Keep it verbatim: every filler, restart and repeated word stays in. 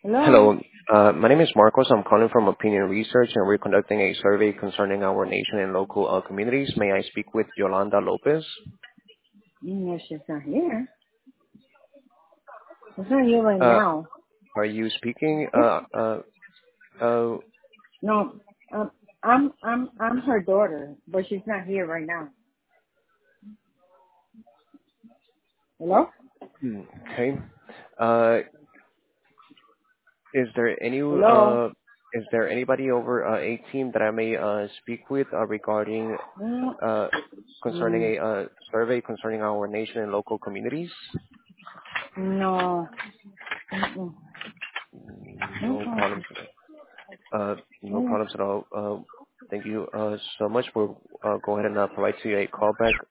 Hello? Hello. Uh, my name is Marcos. I'm calling from Opinion Research, and we're conducting a survey concerning our nation and local uh, communities. May I speak with Yolanda Lopez? No, she's not here. She's not here right Uh, now. are you speaking? Yes. Uh, uh, uh, No, um, I'm I'm I'm her daughter, but she's not here right now. Hello? hmm, okay. Uh, is there any Hello? uh, is there anybody over uh, eighteen that I may uh, speak with uh, regarding Mm, uh, concerning mm, a uh, survey concerning our nation and local communities? no. Mm-mm. No Mm-mm. problems. Uh, no Mm. problems at all. Uh, thank you uh, so much. We'll uh, go ahead and uh, provide to you a callback